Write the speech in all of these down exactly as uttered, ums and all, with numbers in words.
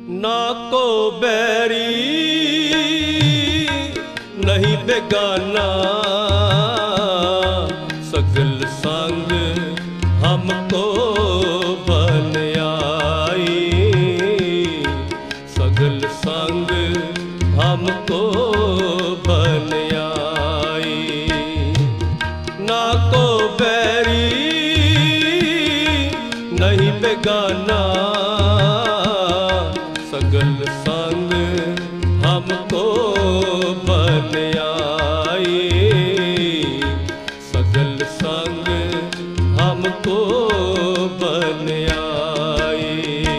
ना को बैरी नहीं बेगाना, सगल संग हमको बन आई, सगल संग हमको बन आई। ना को बैरी नहीं बेगाना, सगल संग हमको बन आई, सगल संग हमको बन आई।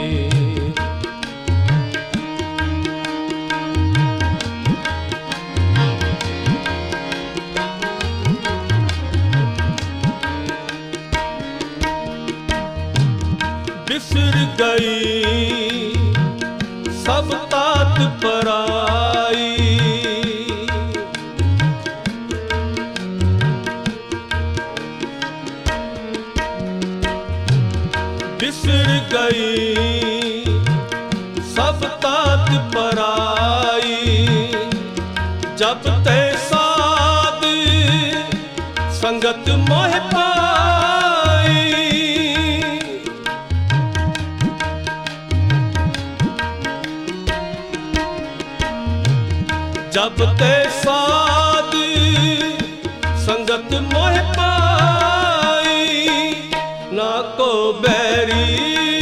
बिसर गई सब तात पराई, बिसर गई सब तात पराई। जब ते साध संगत मोह पाई, जब ते साध संगत मोह पाई। ना को बैरी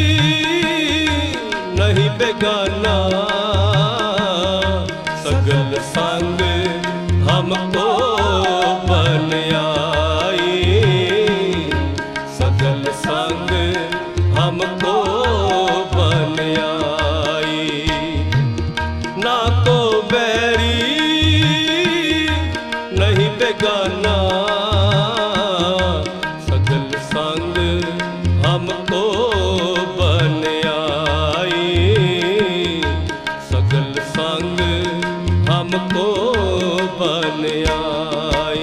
नहीं बेगाना, सगल संग हमको बन आई, सगल संग हमको बन आई। ना को बैरी नहीं बेगाना, सगल संग हमको बन आई, सगल संग हमको बन आई।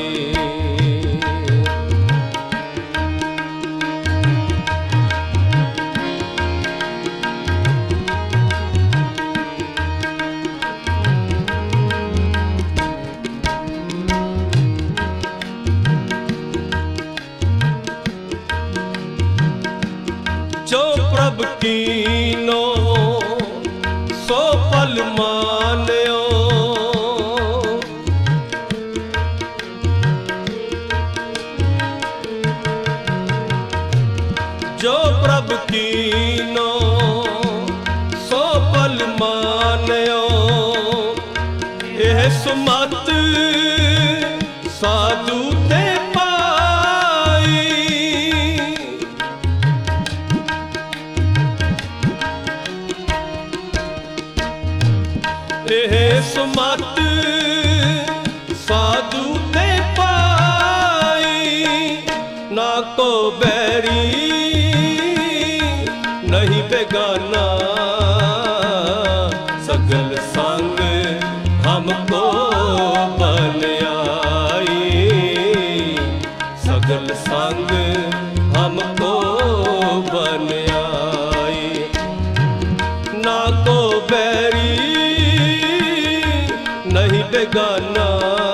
जो प्रभ कीनो सो पल मान्यो, जो प्रभ कीनो सो पल मान्यो। यह सुमत साधु ते पाई, यह सुमत साधु ते पाई। ना को बैरी नहीं बेगाना, सगल संग हमको बन आई, सगल संग हमको बन आई। ना को बैरी नहीं बेगाना,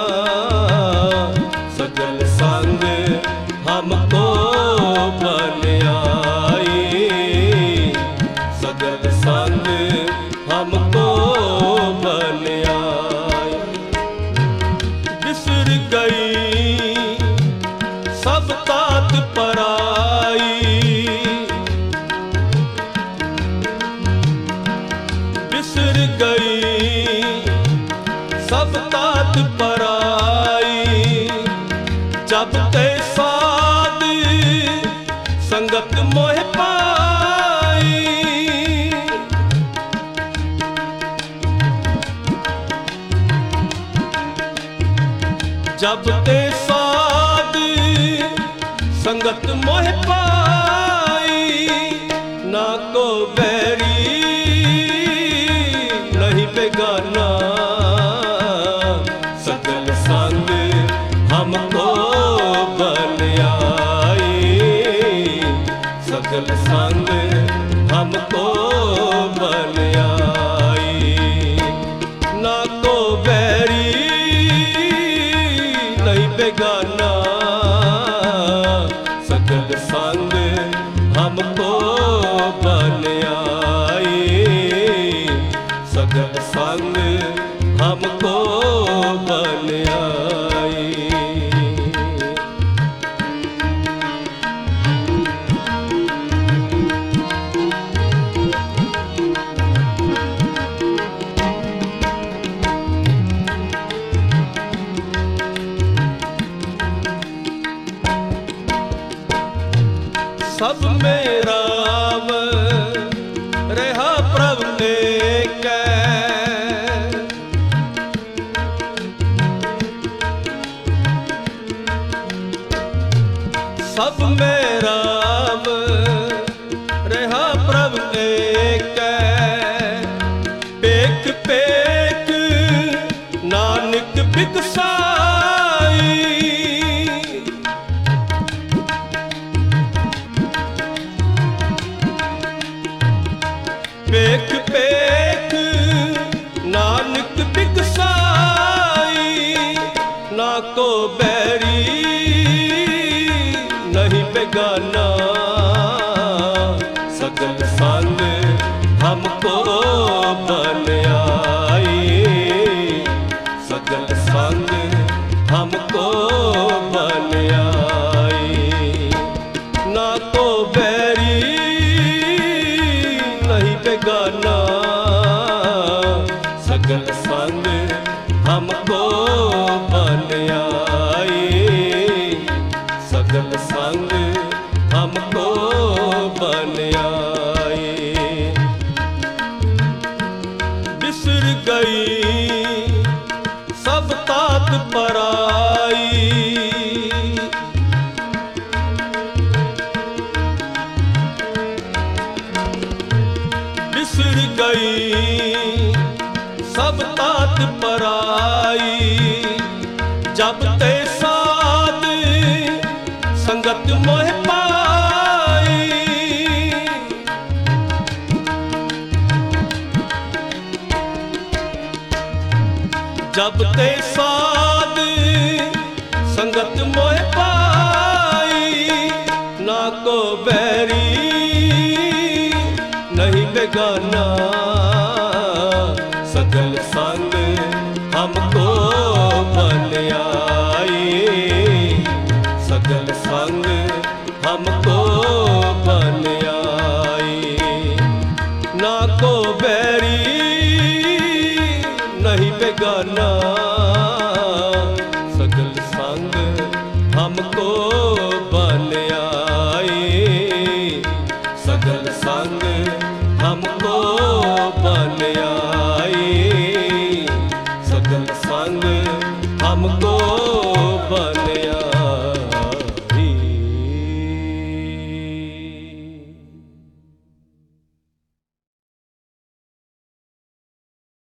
सगल संग हमको बन आई, सगल संग हमको बन आई। बिसर गई सब तात पराई, बिसर गई सब तात पराई। जब ते साध संगत मोह पाई, जब ते साध संगत मोह पाई। ना को बैरी नहीं बेगाना, सगल संग हमको बन आई, सगल संग हमको बन आई। हमको बन आई, सगल संग हमको बन आई। सब में राम रहा प्रभु ने सब में राम रहा प्रभु एक, पेक पेक नानक बिकसाई, पेक पेक नानक बिकसाई, ना को बैरी नहीं बेगाना, सगल संग हमको बन आई, सगल संग हमको बन आई। ना को बैरी नहीं बेगाना, सगल संग हमको बन आई, सगल संग हमको बन आई। बिसर गई सब तात पराई, बिसर गई सब तात पराई, जब ते साथ संगत मोह पाई, जब ते साथ संगत मोह पाई, ना को बैरी नहीं बेगाना, सगल संग हमको बन आई, सगल संग हमको बन आई। ना को बैरी नहीं बेगाना,